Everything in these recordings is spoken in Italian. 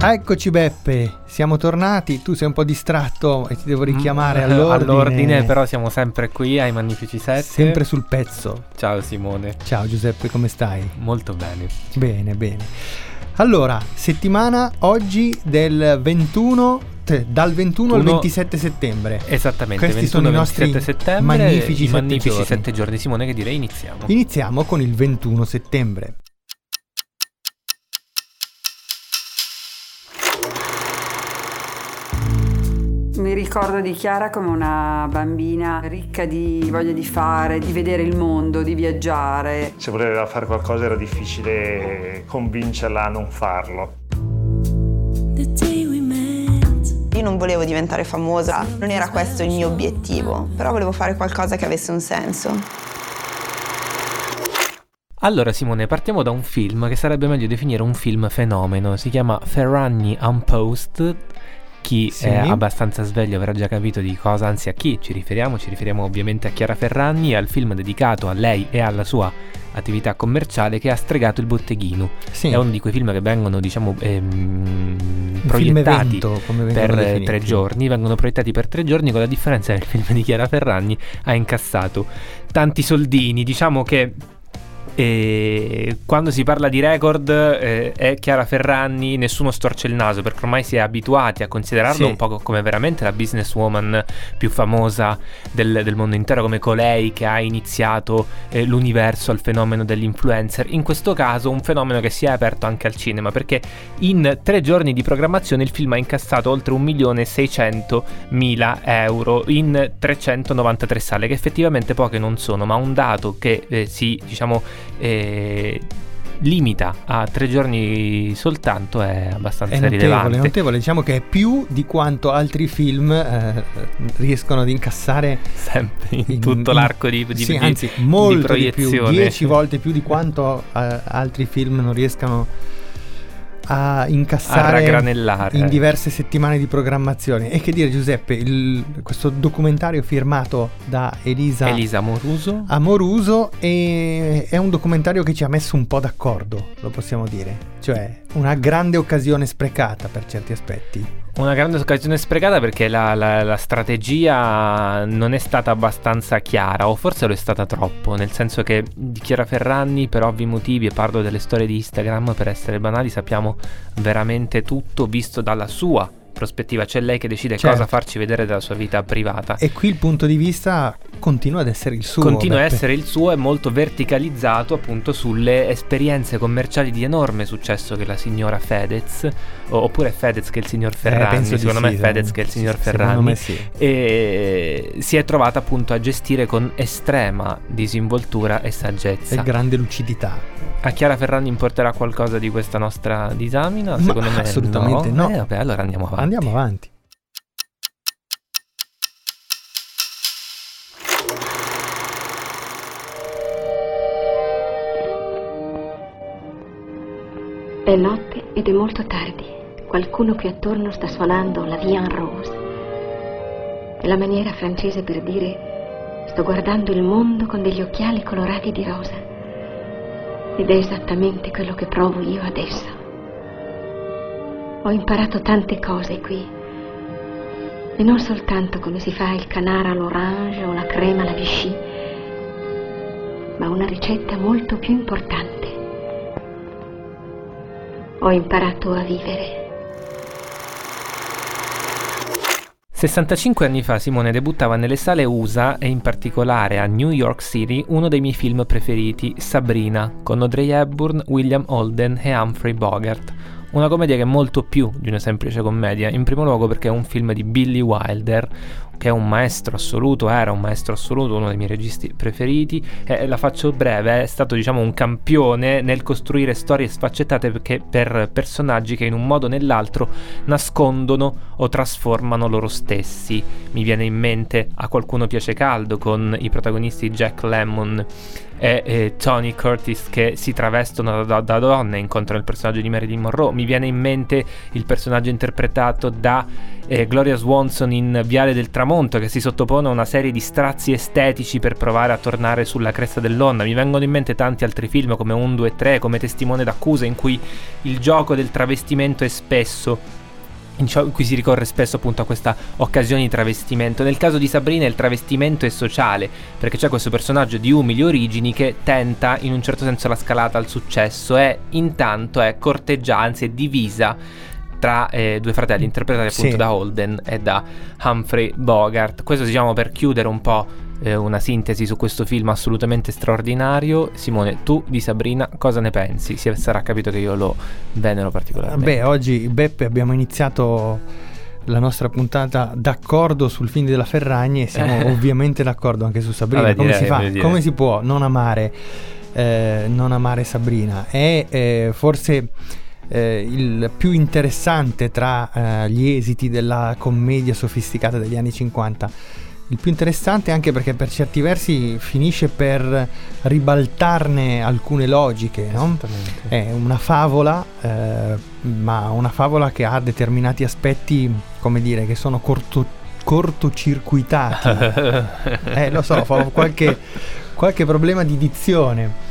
Eccoci Beppe, siamo tornati, tu sei un po' distratto e ti devo richiamare all'ordine, però siamo sempre qui ai Magnifici 7. Sempre sul pezzo. Ciao Simone. Ciao Giuseppe, come stai? Molto bene. Bene, bene. Allora, settimana oggi dal 21 al 27 settembre. Esattamente, questi 21 sono i nostri 27 settembre, magnifici 7 giorni. Simone, che direi iniziamo. Iniziamo con il 21 settembre. Mi ricordo di Chiara come una bambina ricca di voglia di fare, di vedere il mondo, di viaggiare. Se voleva fare qualcosa era difficile convincerla a non farlo. Io non volevo diventare famosa, non era questo il mio obiettivo, però volevo fare qualcosa che avesse un senso. Allora Simone, partiamo da un film che sarebbe meglio definire un film fenomeno. Si chiama Ferragni Unposted. Chi è abbastanza sveglio avrà già capito di cosa, anzi a chi ci riferiamo. Ci riferiamo ovviamente a Chiara Ferragni, al film dedicato a lei e alla sua attività commerciale che ha stregato il botteghino. Sì. È uno di quei film che vengono, diciamo, proiettati evento, per 3 giorni. Vengono proiettati per 3 giorni, con la differenza che il film di Chiara Ferragni ha incassato tanti soldini. Diciamo che quando si parla di record è Chiara Ferragni, nessuno storce il naso, perché ormai si è abituati a considerarlo un po' come veramente la businesswoman più famosa del mondo intero, come colei che ha iniziato l'universo al fenomeno dell'influencer. In questo caso un fenomeno che si è aperto anche al cinema, perché in 3 giorni di programmazione il film ha incassato oltre 1.600.000 euro in 393 sale, che effettivamente poche non sono, ma un dato che si, diciamo, limita a 3 giorni soltanto è abbastanza rilevante. È notevole, diciamo che è più di quanto altri film riescono ad incassare sempre in tutto l'arco di anzi molto di proiezione, di più, 10 volte più di quanto altri film non riescano a incassare, in diverse settimane di programmazione. E che dire Giuseppe, questo documentario firmato da Elisa Amoruso è un documentario che ci ha messo un po' d'accordo, lo possiamo dire, cioè una grande occasione sprecata per certi aspetti. Una grande occasione sprecata perché la strategia non è stata abbastanza chiara, o forse lo è stata troppo, nel senso che di Chiara Ferragni, per ovvi motivi, e parlo delle storie di Instagram, per essere banali, sappiamo veramente tutto visto dalla sua prospettiva. C'è lei che decide cosa farci vedere della sua vita privata, e qui il punto di vista continua ad essere il suo. Continua a essere il suo, è molto verticalizzato appunto sulle esperienze commerciali di enorme successo che la signora Fedez, oppure Fedez che è il signor Ferragni, secondo me Fedez che è il signor Ferragni, e si è trovata appunto a gestire con estrema disinvoltura e saggezza e grande lucidità. A Chiara Ferragni importerà qualcosa di questa nostra disamina? Secondo me assolutamente no. Vabbè, allora andiamo avanti. È notte ed è molto tardi. Qualcuno qui attorno sta suonando la Vie en Rose. È la maniera francese per dire sto guardando il mondo con degli occhiali colorati di rosa. Ed è esattamente quello che provo io adesso. Ho imparato tante cose qui. E non soltanto come si fa il canard all'orange o la crema alla Vichy, ma una ricetta molto più importante. Ho imparato a vivere. 65 anni fa Simone debuttava nelle sale USA e in particolare a New York City uno dei miei film preferiti, Sabrina, con Audrey Hepburn, William Holden e Humphrey Bogart. Una commedia che è molto più di una semplice commedia, in primo luogo perché è un film di Billy Wilder, che è un maestro assoluto, era un maestro assoluto, uno dei miei registi preferiti. La faccio breve, è stato, diciamo, un campione nel costruire storie sfaccettate per personaggi che in un modo o nell'altro nascondono o trasformano loro stessi. Mi viene in mente A qualcuno piace caldo, con i protagonisti Jack Lemmon e Tony Curtis che si travestono da donne, incontrano il personaggio di Marilyn Monroe. Mi viene in mente il personaggio interpretato da Gloria Swanson in Viale del Tramonto, che si sottopone a una serie di strazi estetici per provare a tornare sulla cresta dell'onda. Mi vengono in mente tanti altri film come 1, 2, 3, come Testimone d'accusa, in cui il gioco del travestimento è spesso, in cui si ricorre spesso appunto a questa occasione di travestimento. Nel caso di Sabrina il travestimento è sociale, perché c'è questo personaggio di umili origini che tenta in un certo senso la scalata al successo e intanto è corteggiata, anzi è divisa tra due fratelli interpretati appunto da Holden e da Humphrey Bogart. Questo diciamo per chiudere un po' una sintesi su questo film assolutamente straordinario. Simone, tu di Sabrina cosa ne pensi? Si sarà capito che io lo venero particolarmente. Oggi Beppe abbiamo iniziato la nostra puntata d'accordo sul film della Ferragni e siamo ovviamente d'accordo anche su Sabrina. Vabbè, come si può non amare Sabrina? È forse il più interessante tra gli esiti della commedia sofisticata degli anni 50, il più interessante anche perché per certi versi finisce per ribaltarne alcune logiche, no? È una favola, ma una favola che ha determinati aspetti, come dire, che sono cortocircuitati. Lo so, fa qualche problema di dizione.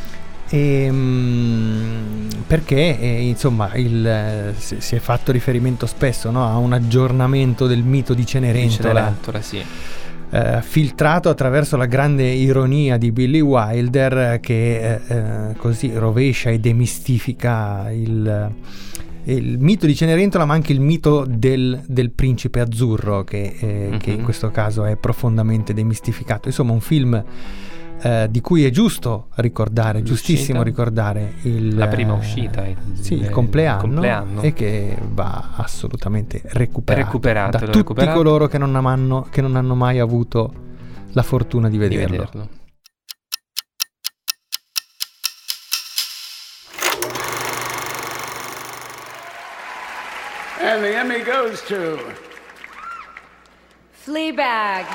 Perché insomma si è fatto riferimento spesso, no, a un aggiornamento del mito di Cenerentola, sì. Filtrato attraverso la grande ironia di Billy Wilder che così rovescia e demistifica il mito di Cenerentola, ma anche il mito del principe azzurro che in questo caso è profondamente demistificato. Insomma, un film di cui è giusto ricordare, giustissimo ricordare la prima uscita, il compleanno, e che va assolutamente recuperato da tutti coloro che non hanno mai avuto la fortuna di vederlo. And the Emmy goes to Fleabag.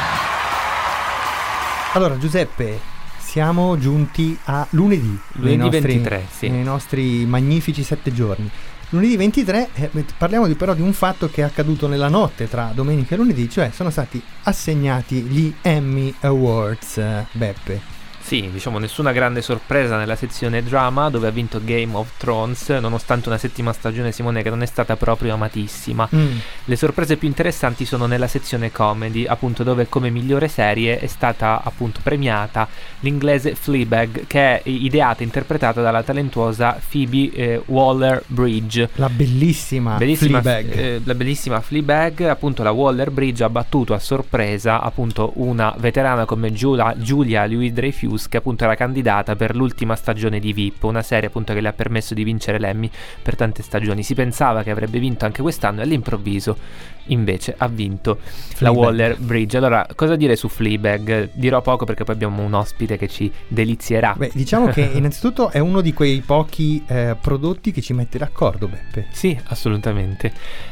Allora Giuseppe, siamo giunti a lunedì 23, sì. Nei nostri magnifici 7 giorni. Lunedì 23 parliamo però di un fatto che è accaduto nella notte tra domenica e lunedì, cioè sono stati assegnati gli Emmy Awards, Beppe. Sì, diciamo nessuna grande sorpresa nella sezione drama, dove ha vinto Game of Thrones, nonostante una settima stagione, Simone, che non è stata proprio amatissima. Le sorprese più interessanti sono nella sezione comedy, appunto, dove come migliore serie è stata appunto premiata l'inglese Fleabag, che è ideata e interpretata dalla talentuosa Phoebe Waller-Bridge. La bellissima Fleabag. La bellissima Fleabag, appunto la Waller-Bridge ha battuto a sorpresa appunto una veterana come Julia Louis-Dreyfus, che appunto era candidata per l'ultima stagione di VIP, una serie appunto che le ha permesso di vincere l'Emmy per tante stagioni. Si pensava che avrebbe vinto anche quest'anno e all'improvviso invece ha vinto la Waller-Bridge. Allora, cosa dire su Fleabag? Dirò poco perché poi abbiamo un ospite che ci delizierà. Diciamo che innanzitutto è uno di quei pochi prodotti che ci mette d'accordo, Beppe. Sì, assolutamente.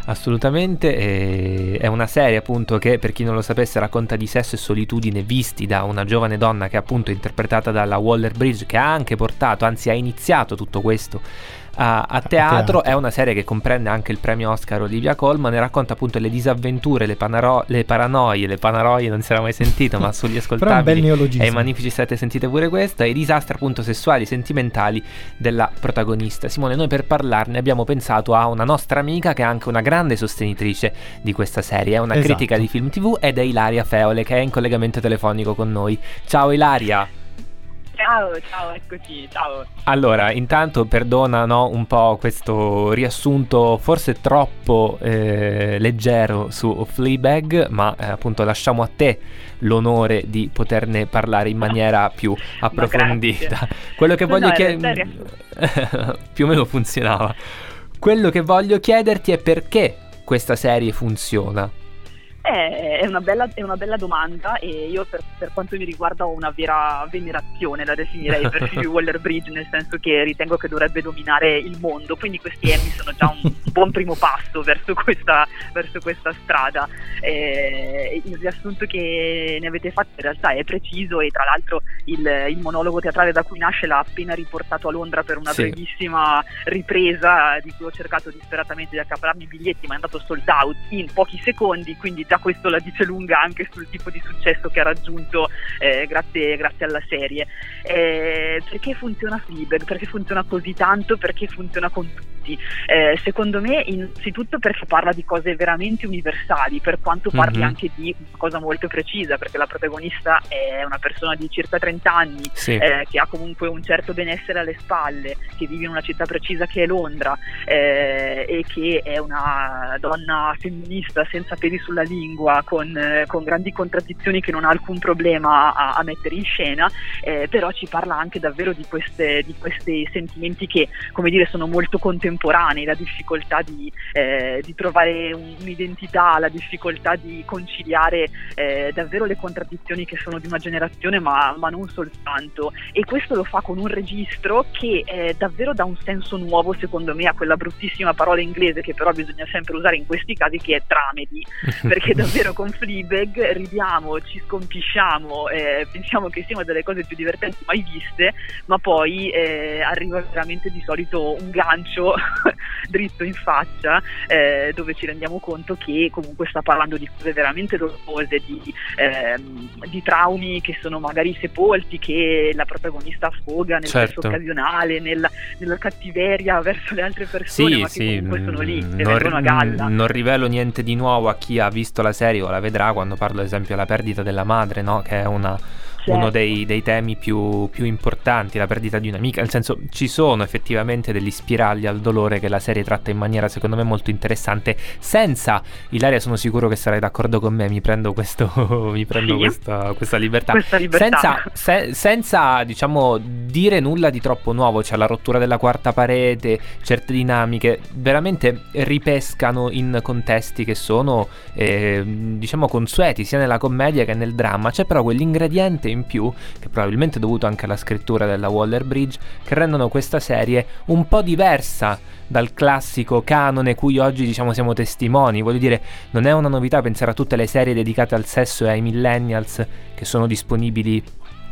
È una serie appunto che, per chi non lo sapesse, racconta di sesso e solitudine visti da una giovane donna che è appunto interpretata dalla Waller-Bridge, che ha anche portato, anzi ha iniziato tutto questo a teatro. È una serie che comprende anche il premio Oscar Olivia Colman e racconta appunto le disavventure, le paranoie non si era mai sentito, ma sugli ascoltabili e i Magnifici 7 sentite pure questa, e i disastri appunto sessuali, sentimentali della protagonista. Simone, noi per parlarne abbiamo pensato a una nostra amica che è anche una grande sostenitrice di questa serie, è una critica di film TV ed è Ilaria Feole, che è in collegamento telefonico con noi. Ciao Ilaria. Ciao, eccoci, ciao. Allora, intanto perdona un po' questo riassunto forse troppo leggero su Fleabag, ma appunto lasciamo a te l'onore di poterne parlare in maniera più approfondita. Quello che voglio chiedere più o meno funzionava. Quello che voglio chiederti è perché questa serie funziona. È una bella domanda, e io per quanto mi riguarda ho una vera venerazione, la definirei, per Phoebe Waller-Bridge, nel senso che ritengo che dovrebbe dominare il mondo, quindi questi Emmy sono già un buon primo passo verso questa strada. Il riassunto che ne avete fatto in realtà è preciso, e tra l'altro il monologo teatrale da cui nasce l'ha appena riportato a Londra per una brevissima ripresa, di cui ho cercato disperatamente di accaparrarmi i biglietti, ma è andato sold out in pochi secondi, quindi già questo la dice lunga anche sul tipo di successo che ha raggiunto grazie alla serie. Perché funziona Fleabag? Perché funziona così tanto? Perché funziona con tutti? Secondo me innanzitutto perché parla di cose veramente universali, per quanto parli anche di una cosa molto precisa, perché la protagonista è una persona di circa 30 anni, che ha comunque un certo benessere alle spalle, che vive in una città precisa che è Londra, e che è una donna femminista senza peli sulla lingua, con grandi contraddizioni che non ha alcun problema a mettere in scena, però ci parla anche davvero di questi sentimenti che, come dire, sono molto contemporanei, la difficoltà di trovare un'identità, la difficoltà di conciliare davvero le contraddizioni che sono di una generazione, ma non soltanto, e questo lo fa con un registro che davvero dà un senso nuovo, secondo me, a quella bruttissima parola inglese che però bisogna sempre usare in questi casi, che è dramedy, perché davvero con Fleabag ridiamo, ci scompisciamo, pensiamo che siano delle cose più divertenti mai viste, ma poi arriva veramente di solito un gancio dritto in faccia, dove ci rendiamo conto che comunque sta parlando di cose veramente dolorose, di traumi che sono magari sepolti, che la protagonista affoga nel sesso occasionale, nella cattiveria verso le altre persone, ma che comunque sono lì e vengono a galla. Non rivelo niente di nuovo a chi ha visto la serie o la vedrà quando parlo ad esempio della perdita della madre, no? Che è uno dei temi più importanti, la perdita di un'amica, nel senso ci sono effettivamente degli spiragli al dolore che la serie tratta in maniera secondo me molto interessante, senza, Ilaria sono sicuro che sarai d'accordo con me, mi prendo questa libertà, senza diciamo dire nulla di troppo nuovo. C'è la rottura della quarta parete, certe dinamiche veramente ripescano in contesti che sono diciamo consueti sia nella commedia che nel dramma. C'è però quell'ingrediente in più, che probabilmente è dovuto anche alla scrittura della Waller-Bridge, che rendono questa serie un po' diversa dal classico canone cui oggi diciamo siamo testimoni. Voglio dire, non è una novità pensare a tutte le serie dedicate al sesso e ai millennials che sono disponibili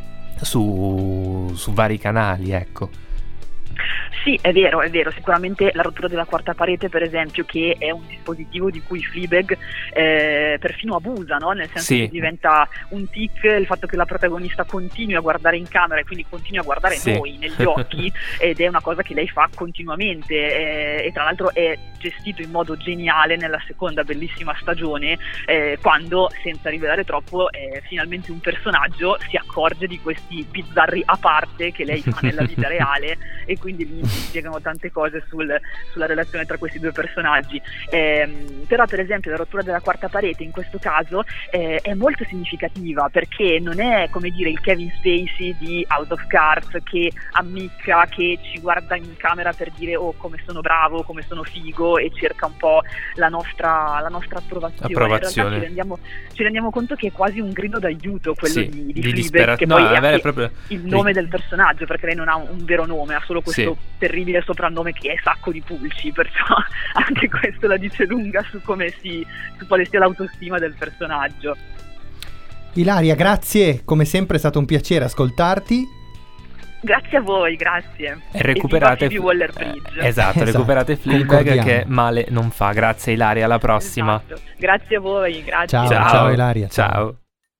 su vari canali, ecco. Sì, è vero, sicuramente la rottura della quarta parete, per esempio, che è un dispositivo di cui Fleabag perfino abusa, no? Nel senso che diventa un tic il fatto che la protagonista continui a guardare in camera e quindi continui a guardare noi negli occhi, ed è una cosa che lei fa continuamente, e tra l'altro è gestito in modo geniale nella seconda bellissima stagione, quando, senza rivelare troppo, finalmente un personaggio si accorge di questi bizzarri a parte che lei fa nella vita reale, e quindi lì si spiegano tante cose sulla relazione tra questi due personaggi. Però per esempio la rottura della quarta parete in questo caso è molto significativa, perché non è, come dire, il Kevin Spacey di House of Cards che ammicca, che ci guarda in camera per dire oh come sono bravo, come sono figo, e cerca un po' la nostra approvazione. In realtà ci rendiamo conto che è quasi un grido d'aiuto quello di Fleabag, che poi è proprio il nome del personaggio, perché lei non ha un vero nome, ha solo questo terribile soprannome che è Sacco di Pulci, perciò anche questo la dice lunga su quale sia l'autostima del personaggio. Ilaria, grazie, come sempre è stato un piacere ascoltarti. Grazie a voi, grazie. E recuperate Waller-Bridge. Esatto, recuperate Fleabag, che male non fa. Grazie Ilaria, alla prossima. Esatto. Grazie a voi, grazie. Ciao Ilaria. Ciao.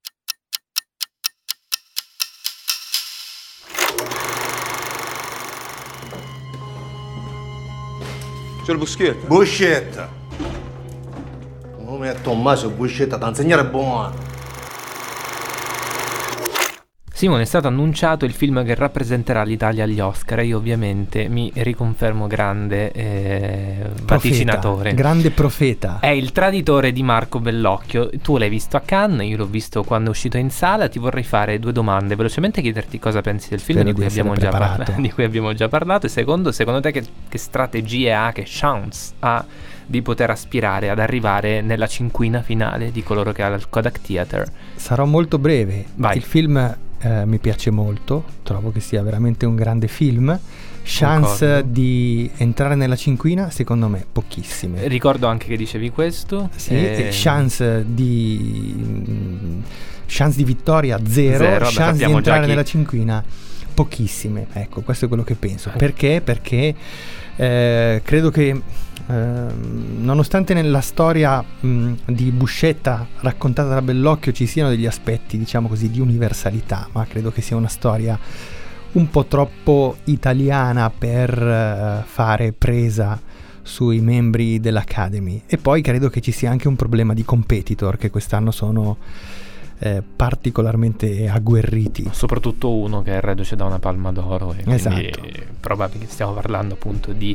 C'è il Buschietta? Buscetta! Il nome è Tommaso Buscetta, da insegnare buono. Simone, è stato annunciato il film che rappresenterà l'Italia agli Oscar e io ovviamente mi riconfermo grande vaticinatore. Grande profeta. È Il traditore di Marco Bellocchio. Tu l'hai visto a Cannes, io l'ho visto quando è uscito in sala. Ti vorrei fare 2 domande, velocemente chiederti cosa pensi del film di cui abbiamo già parlato, e secondo te che strategie ha, che chance ha di poter aspirare ad arrivare nella cinquina finale di coloro che ha il Kodak Theatre. Sarò molto breve. Vai. Il film mi piace molto, trovo che sia veramente un grande film. Chance Concordo. di entrare nella cinquina, secondo me pochissime. Ricordo anche che dicevi questo. Sì, chance di vittoria zero. Chance di entrare nella cinquina pochissime. Ecco, questo è quello che penso. Perché? Perché credo che nonostante nella storia di Buscetta raccontata da Bellocchio ci siano degli aspetti, diciamo così, di universalità, ma credo che sia una storia un po' troppo italiana per fare presa sui membri dell'Academy. E poi credo che ci sia anche un problema di competitor, che quest'anno sono particolarmente agguerriti, soprattutto uno che è reduce da una Palma d'Oro, e esatto. quindi probabile che stiamo parlando appunto di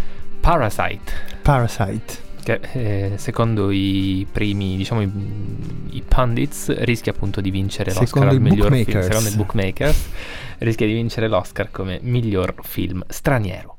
Parasite, che secondo i primi, diciamo, i pundits rischia appunto di vincere l'Oscar al miglior film. Secondo i bookmakers rischia di vincere l'Oscar come miglior film straniero.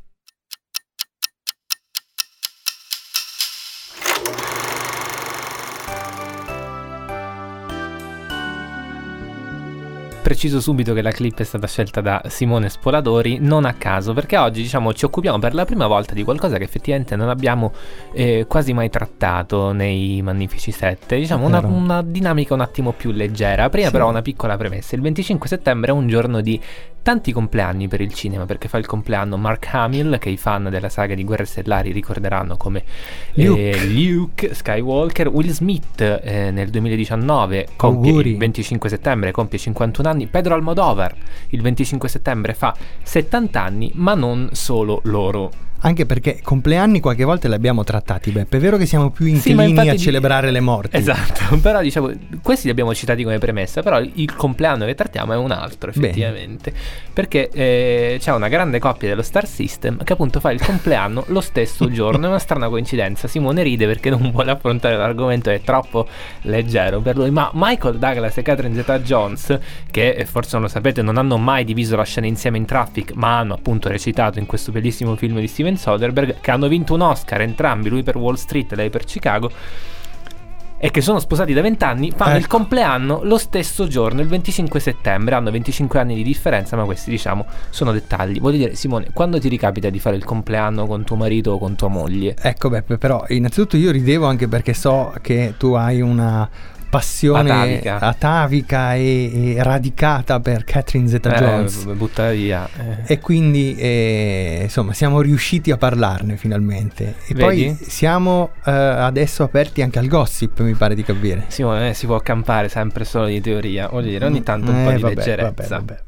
Preciso subito che la clip è stata scelta da Simone Spoladori non a caso, perché oggi, diciamo, ci occupiamo per la prima volta di qualcosa che effettivamente non abbiamo quasi mai trattato nei Magnifici 7, diciamo una dinamica un attimo più leggera. Prima sì. Però una piccola premessa: il 25 settembre è un giorno di tanti compleanni per il cinema, perché fa il compleanno Mark Hamill, che i fan della saga di Guerre Stellari ricorderanno come Luke Skywalker. Will Smith nel 2019 il 25 settembre compie 51 anni. Pedro Almodovar il 25 settembre fa 70 anni, ma non solo loro. Anche perché compleanni qualche volta li abbiamo trattati, Beppe. È vero che siamo più inclini a celebrare le morti. Esatto, però diciamo, questi li abbiamo citati come premessa, però il compleanno che trattiamo è un altro, effettivamente. Bene. Perché c'è una grande coppia dello Star System che appunto fa il compleanno lo stesso giorno. È una strana coincidenza. Simone ride perché non vuole affrontare l'argomento, è troppo leggero per lui. Ma Michael Douglas e Catherine Zeta-Jones, che forse non lo sapete, non hanno mai diviso la scena insieme in Traffic, ma hanno appunto recitato in questo bellissimo film di Steven Soderbergh, che hanno vinto un Oscar entrambi, lui per Wall Street e lei per Chicago, e che sono sposati da 20 anni, fanno il compleanno lo stesso giorno, il 25 settembre, hanno 25 anni di differenza, ma questi, diciamo, sono dettagli. Voglio dire, Simone, quando ti ricapita di fare il compleanno con tuo marito o con tua moglie? Ecco, Beppe, però innanzitutto io ridevo anche perché so che tu hai una passione atavica e radicata per Catherine Zeta-Jones, buttata via. E quindi insomma siamo riusciti a parlarne finalmente. E vedi? Poi siamo adesso aperti anche al gossip, mi pare di capire. Simone, si può campare sempre solo di teoria, voglio dire, ogni tanto un po' di leggerezza. Vabbè.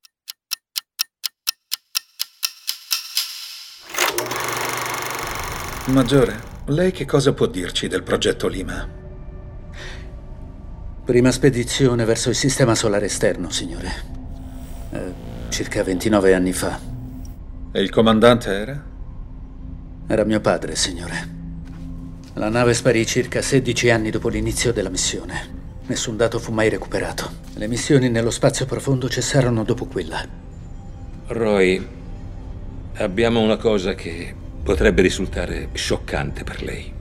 Maggiore, lei che cosa può dirci del progetto Lima? Prima spedizione verso il sistema solare esterno, signore. Circa 29 anni fa. E il comandante era? Era mio padre, signore. La nave sparì circa 16 anni dopo l'inizio della missione. Nessun dato fu mai recuperato. Le missioni nello spazio profondo cessarono dopo quella. Roy, abbiamo una cosa che potrebbe risultare scioccante per lei.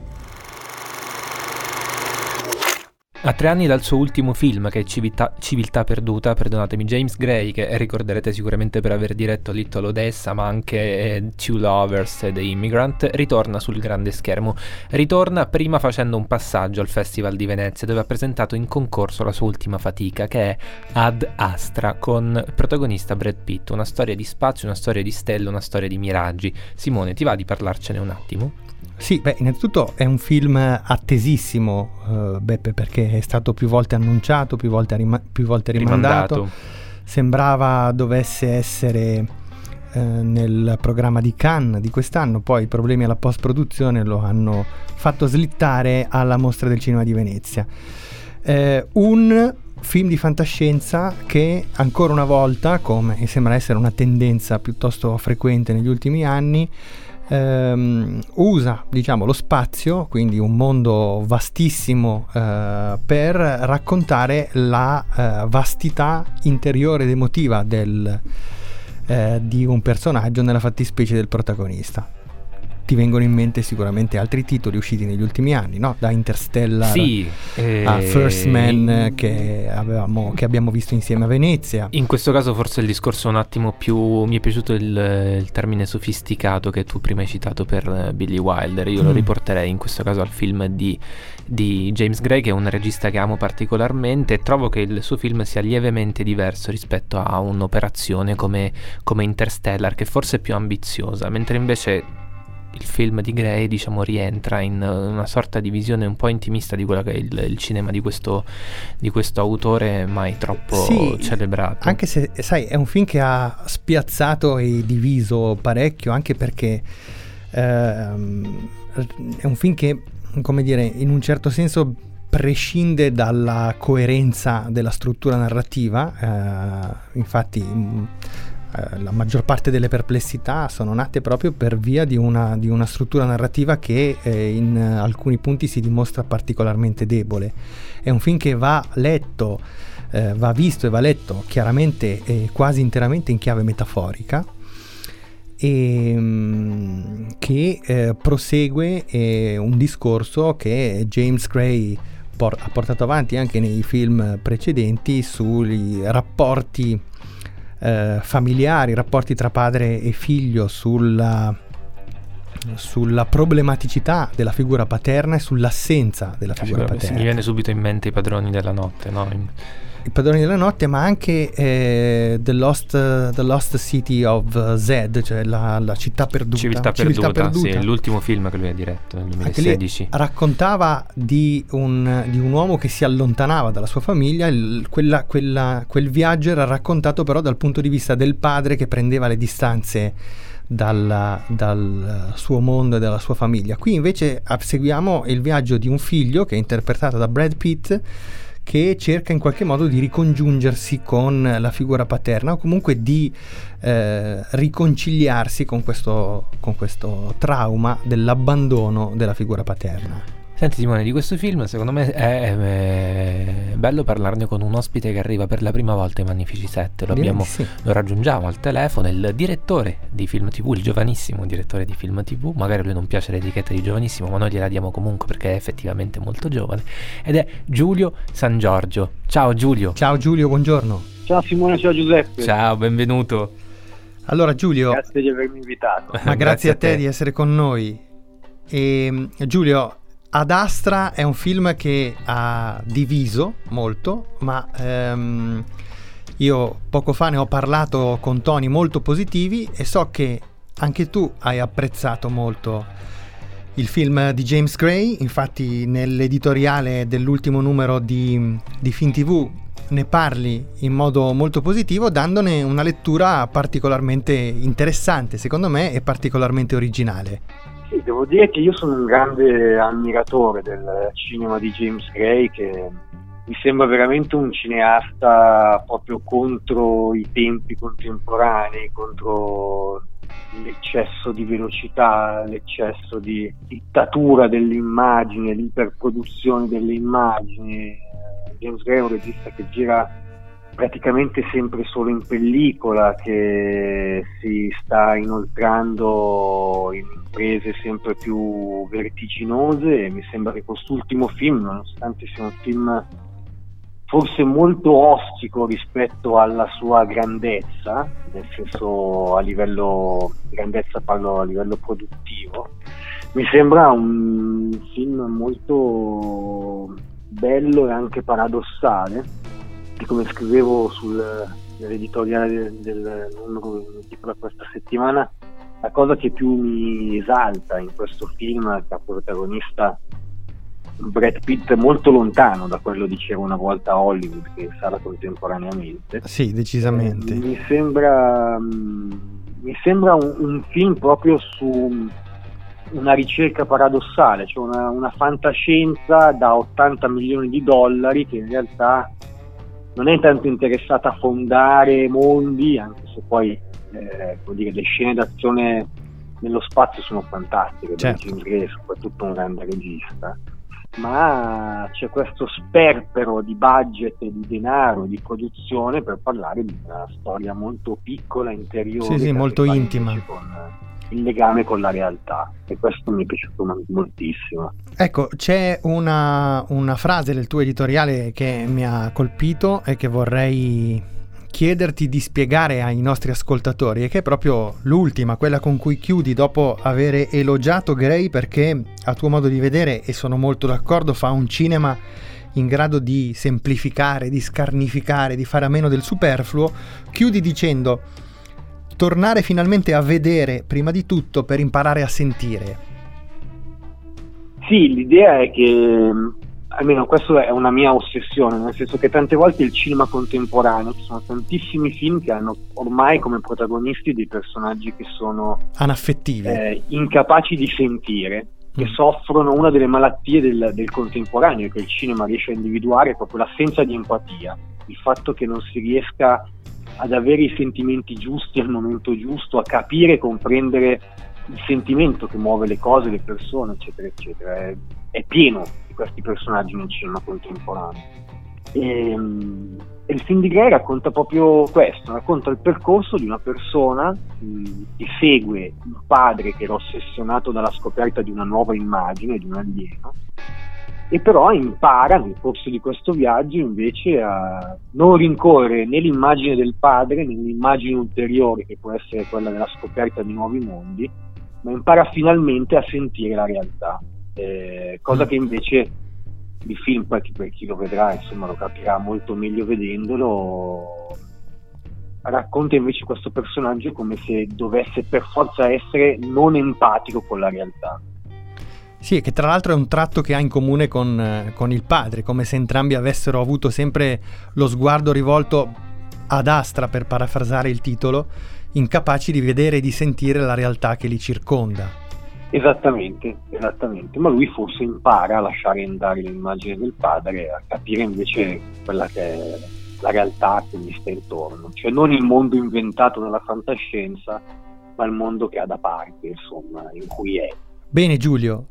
A 3 anni dal suo ultimo film, che è Civiltà Perduta, perdonatemi, James Gray, che ricorderete sicuramente per aver diretto Little Odessa, ma anche Two Lovers e The Immigrant, ritorna sul grande schermo. Ritorna prima facendo un passaggio al Festival di Venezia, dove ha presentato in concorso la sua ultima fatica, che è Ad Astra, con protagonista Brad Pitt. Una storia di spazio, una storia di stelle, una storia di miraggi. Simone, ti va di parlarcene un attimo? Sì, innanzitutto è un film attesissimo, Beppe, perché è stato più volte annunciato, più volte rimandato. Sembrava dovesse essere nel programma di Cannes di quest'anno, poi i problemi alla post-produzione lo hanno fatto slittare alla Mostra del Cinema di Venezia. Un film di fantascienza che ancora una volta, come sembra essere una tendenza piuttosto frequente negli ultimi anni, usa, diciamo, lo spazio, quindi un mondo vastissimo, per raccontare la vastità interiore ed emotiva di un personaggio, nella fattispecie del protagonista. Ti vengono in mente sicuramente altri titoli usciti negli ultimi anni, no? Da Interstellar a First Man, che abbiamo visto insieme a Venezia. In questo caso forse il discorso è un attimo più, mi è piaciuto il termine sofisticato che tu prima hai citato per Billy Wilder. Io lo riporterei in questo caso al film di James Gray, che è un regista che amo particolarmente, e trovo che il suo film sia lievemente diverso rispetto a un'operazione come Interstellar, che forse è più ambiziosa, mentre invece il film di Gray, diciamo, rientra in una sorta di visione un po' intimista di quello che è il cinema di questo autore mai troppo celebrato. Anche se, sai, è un film che ha spiazzato e diviso parecchio, anche perché è un film che, come dire, in un certo senso prescinde dalla coerenza della struttura narrativa. Infatti la maggior parte delle perplessità sono nate proprio per via di una struttura narrativa che in alcuni punti si dimostra particolarmente debole. È un film che va letto, va visto e va letto chiaramente e quasi interamente in chiave metaforica, e che prosegue un discorso che James Gray ha portato avanti anche nei film precedenti sui rapporti familiari, rapporti tra padre e figlio, sulla problematicità della figura paterna e sull'assenza della figura paterna. Mi viene subito in mente I Padroni della notte, no? I Padroni della notte, ma anche The Lost City of Z, cioè la città perduta. Civiltà perduta. Sì, l'ultimo film che lui ha diretto nel 2016. Raccontava di un uomo che si allontanava dalla sua famiglia. Quel viaggio era raccontato però dal punto di vista del padre, che prendeva le distanze dal suo mondo e dalla sua famiglia. Qui invece seguiamo il viaggio di un figlio, che è interpretato da Brad Pitt, che cerca in qualche modo di ricongiungersi con la figura paterna, o comunque di riconciliarsi con questo trauma dell'abbandono della figura paterna. Senti Simone, di questo film secondo me è bello parlarne con un ospite che arriva per la prima volta ai Magnifici 7. Lo raggiungiamo al telefono, il direttore di Film TV, il giovanissimo direttore di Film TV. Magari a lui non piace l'etichetta di giovanissimo, ma noi gliela diamo comunque perché è effettivamente molto giovane, ed è Giulio San Giorgio. Ciao Giulio. Ciao Giulio, buongiorno. Ciao Simone, ciao Giuseppe. Ciao, benvenuto. Allora Giulio, grazie di avermi invitato. Ma grazie a te di essere con noi. E Giulio, Ad Astra è un film che ha diviso molto, ma io poco fa ne ho parlato con toni molto positivi, e so che anche tu hai apprezzato molto il film di James Gray. Infatti nell'editoriale dell'ultimo numero di Film TV ne parli in modo molto positivo, dandone una lettura particolarmente interessante, secondo me, e particolarmente originale. Sì, devo dire che io sono un grande ammiratore del cinema di James Gray, che mi sembra veramente un cineasta proprio contro i tempi contemporanei, contro l'eccesso di velocità, l'eccesso di dittatura dell'immagine, l'iperproduzione delle immagini. James Gray è un regista che gira praticamente sempre solo in pellicola, che si sta inoltrando in imprese sempre più vertiginose, e mi sembra che quest'ultimo film, nonostante sia un film forse molto ostico rispetto alla sua grandezza, nel senso a livello grandezza, parlo a livello produttivo, mi sembra un film molto bello e anche paradossale. E come scrivevo nell'editoriale del numero di questa settimana, la cosa che più mi esalta in questo film è che ha protagonista Brad Pitt molto lontano da quello di C'era una volta a Hollywood, che sarà contemporaneamente. Sì, decisamente. Mi sembra un film proprio su una ricerca paradossale, cioè una fantascienza da $80 milioni che in realtà non è tanto interessata a fondare mondi, anche se poi le scene d'azione nello spazio sono fantastiche, certo. James Gray è soprattutto un grande regista, ma c'è questo sperpero di budget e di denaro, di produzione per parlare di una storia molto piccola, interiore, sì, molto intima, con il legame con la realtà, e questo mi è piaciuto moltissimo. Ecco, c'è una frase del tuo editoriale che mi ha colpito e che vorrei chiederti di spiegare ai nostri ascoltatori, e che è proprio l'ultima, quella con cui chiudi dopo aver elogiato Gray, perché a tuo modo di vedere, e sono molto d'accordo, fa un cinema in grado di semplificare, di scarnificare, di fare a meno del superfluo. Chiudi dicendo: tornare finalmente a vedere prima di tutto per imparare a sentire. Sì, l'idea è che, almeno questa è una mia ossessione, nel senso che tante volte il cinema contemporaneo, ci sono tantissimi film che hanno ormai come protagonisti dei personaggi che sono anaffettivi, incapaci di sentire, che soffrono una delle malattie del contemporaneo che il cinema riesce a individuare, è proprio l'assenza di empatia, il fatto che non si riesca ad avere i sentimenti giusti al momento giusto, a capire e comprendere il sentimento che muove le cose, le persone, eccetera eccetera. È pieno di questi personaggi nel cinema contemporaneo, e il film di Gray racconta proprio questo, racconta il percorso di una persona che segue un padre che era ossessionato dalla scoperta di una nuova immagine, di un alieno, e però impara nel corso di questo viaggio invece a non rincorrere né l'immagine del padre né l'immagine ulteriore che può essere quella della scoperta di nuovi mondi, ma impara finalmente a sentire la realtà, cosa che invece il film, poi per chi lo vedrà insomma lo capirà molto meglio vedendolo, racconta invece questo personaggio come se dovesse per forza essere non empatico con la realtà. Sì, che tra l'altro è un tratto che ha in comune con il padre, come se entrambi avessero avuto sempre lo sguardo rivolto ad astra, per parafrasare il titolo, incapaci di vedere e di sentire la realtà che li circonda. Esattamente, ma lui forse impara a lasciare andare l'immagine del padre, a capire invece quella che è la realtà che gli sta intorno, cioè non il mondo inventato dalla fantascienza, ma il mondo che ha da parte, insomma, in cui è. Bene Giulio,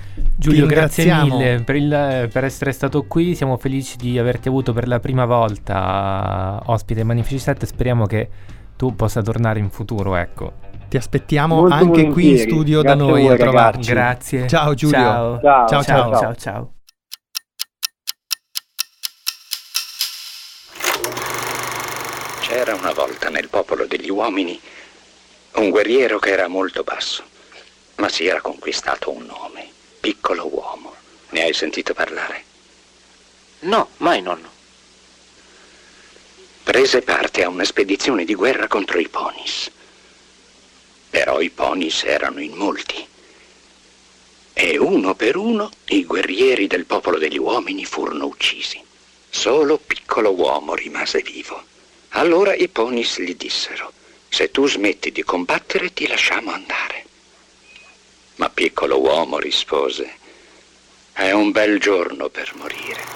grazie mille per essere stato qui, siamo felici di averti avuto per la prima volta ospite Magnifici 7, speriamo che tu possa tornare in futuro, ecco. Ti aspettiamo molto anche volentieri. Qui in studio da noi a trovarci. Grazie. Ciao Giulio. Ciao. C'era una volta nel popolo degli uomini un guerriero che era molto basso, ma si era conquistato un nome, Piccolo Uomo. Ne hai sentito parlare? No, mai, nonno. Prese parte a una spedizione di guerra contro i ponis. Però i ponis erano in molti. E uno per uno i guerrieri del popolo degli uomini furono uccisi. Solo Piccolo Uomo rimase vivo. Allora i ponis gli dissero: se tu smetti di combattere ti lasciamo andare. Ma Piccolo Uomo rispose: è un bel giorno per morire.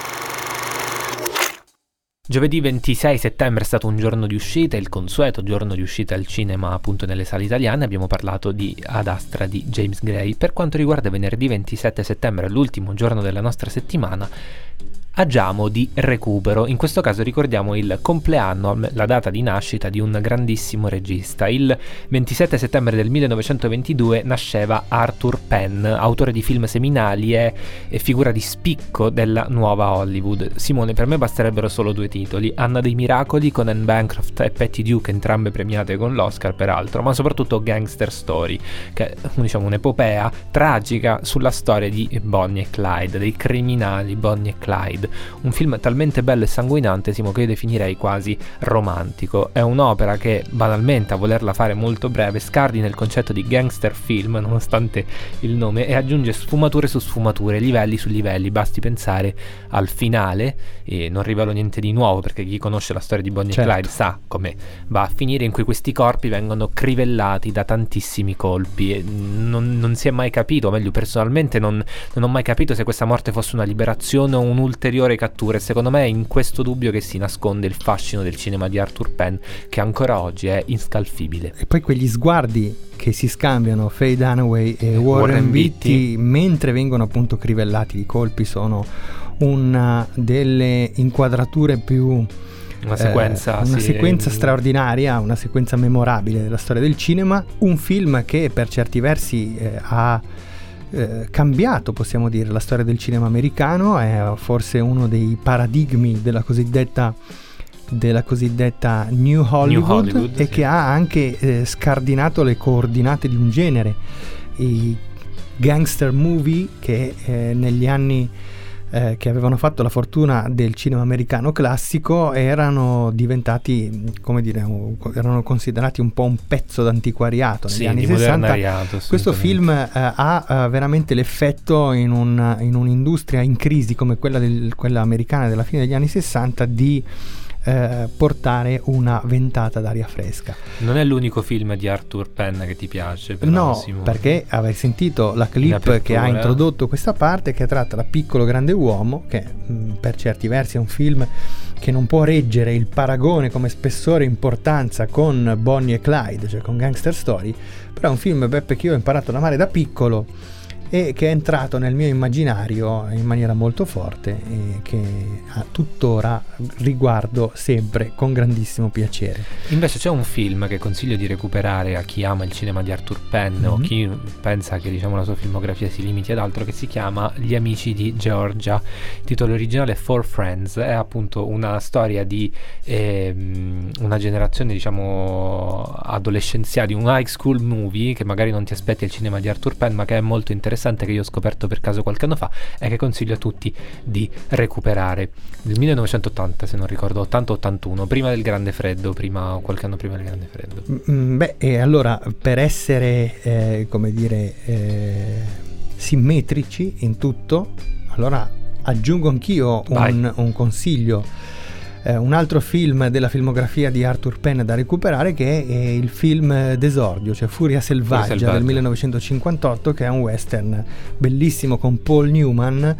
Giovedì 26 settembre è stato un giorno di uscita, il consueto giorno di uscita al cinema appunto nelle sale italiane. Abbiamo parlato di Ad Astra di James Gray. Per quanto riguarda venerdì 27 settembre, l'ultimo giorno della nostra settimana, agiamo di recupero. In questo caso ricordiamo il compleanno, la data di nascita di un grandissimo regista. Il 27 settembre del 1922 nasceva Arthur Penn, autore di film seminali e figura di spicco della nuova Hollywood. Simone, per me basterebbero solo due titoli: Anna dei Miracoli con Anne Bancroft e Patty Duke, entrambe premiate con l'Oscar peraltro, ma soprattutto Gangster Story, che è diciamo un'epopea tragica sulla storia di Bonnie e Clyde, dei criminali Bonnie e Clyde. Un film talmente bello e sanguinante, Simo, che io definirei quasi romantico. È un'opera che, banalmente, a volerla fare molto breve, scardina il concetto di gangster film, nonostante il nome, e aggiunge sfumature su sfumature, livelli su livelli. Basti pensare al finale, e non rivelo niente di nuovo perché chi conosce la storia di Bonnie e Clyde sa come va a finire, in cui questi corpi vengono crivellati da tantissimi colpi, e non si è mai capito, o meglio personalmente non ho mai capito se questa morte fosse una liberazione o un ulteriore ulteriore cattura, e secondo me è in questo dubbio che si nasconde il fascino del cinema di Arthur Penn, che ancora oggi è inscalfibile. E poi quegli sguardi che si scambiano Faye Dunaway e Warren Beatty mentre vengono appunto crivellati di colpi sono una delle inquadrature più una sequenza straordinaria, una sequenza memorabile della storia del cinema, un film che per certi versi ha cambiato, possiamo dire, la storia del cinema americano, è forse uno dei paradigmi della cosiddetta New Hollywood e sì, che ha anche scardinato le coordinate di un genere, i gangster movie che negli anni che avevano fatto la fortuna del cinema americano classico erano diventati, come dire, erano considerati un po' un pezzo d'antiquariato negli anni 60. Questo film ha veramente l'effetto in un'industria in crisi come quella americana della fine degli anni 60 di portare una ventata d'aria fresca. Non è l'unico film di Arthur Penn che ti piace, però, no, perché avevi sentito la clip che ha introdotto questa parte, che è tratta da Piccolo Grande Uomo, che per certi versi è un film che non può reggere il paragone come spessore e importanza con Bonnie e Clyde, cioè con Gangster Story, però è un film, Beppe, che io ho imparato ad amare da piccolo e che è entrato nel mio immaginario in maniera molto forte e che tuttora riguardo sempre con grandissimo piacere. Invece c'è un film che consiglio di recuperare a chi ama il cinema di Arthur Penn o chi pensa che, diciamo, la sua filmografia si limiti ad altro, che si chiama Gli amici di Georgia. Il titolo originale è Four Friends, è appunto una storia di una generazione, diciamo, adolescenziale, di un high school movie che magari non ti aspetti al cinema di Arthur Penn, ma che è molto interessante, che io ho scoperto per caso qualche anno fa e che consiglio a tutti di recuperare. Del 1980, se non ricordo, 80-81, prima del Grande Freddo, qualche anno prima del Grande Freddo. E allora, per essere come dire simmetrici in tutto, allora aggiungo anch'io un consiglio. Un altro film della filmografia di Arthur Penn da recuperare, che è il film d'esordio, cioè Furia Selvaggia del 1958, che è un western bellissimo con Paul Newman,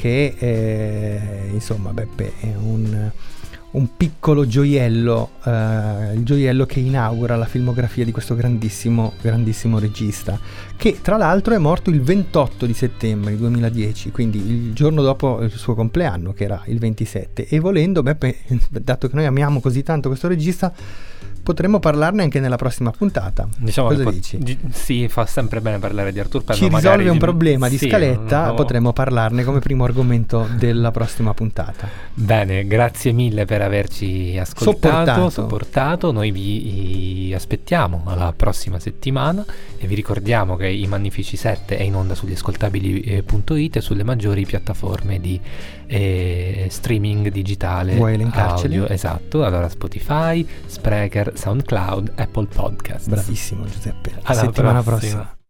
che insomma, Beppe, è un piccolo gioiello, il gioiello che inaugura la filmografia di questo grandissimo regista, che tra l'altro è morto il 28 di settembre 2010, quindi il giorno dopo il suo compleanno, che era il 27. E volendo, Beppe, dato che noi amiamo così tanto questo regista, potremmo parlarne anche nella prossima puntata. Diciamo, cosa dici? Sì, fa sempre bene parlare di Arthur Penn. Ci risolve un problema di scaletta, potremmo parlarne come primo argomento della prossima puntata. Bene, grazie mille per averci ascoltato, sopportato. Noi vi aspettiamo alla prossima settimana e vi ricordiamo che I Magnifici 7 è in onda sugli ascoltabili.it e sulle maggiori piattaforme di streaming digitale. Vuoi elencarceli? Audio, esatto, allora Spotify, Spreaker, SoundCloud, Apple Podcast. Bravissimo Giuseppe, alla settimana prossima.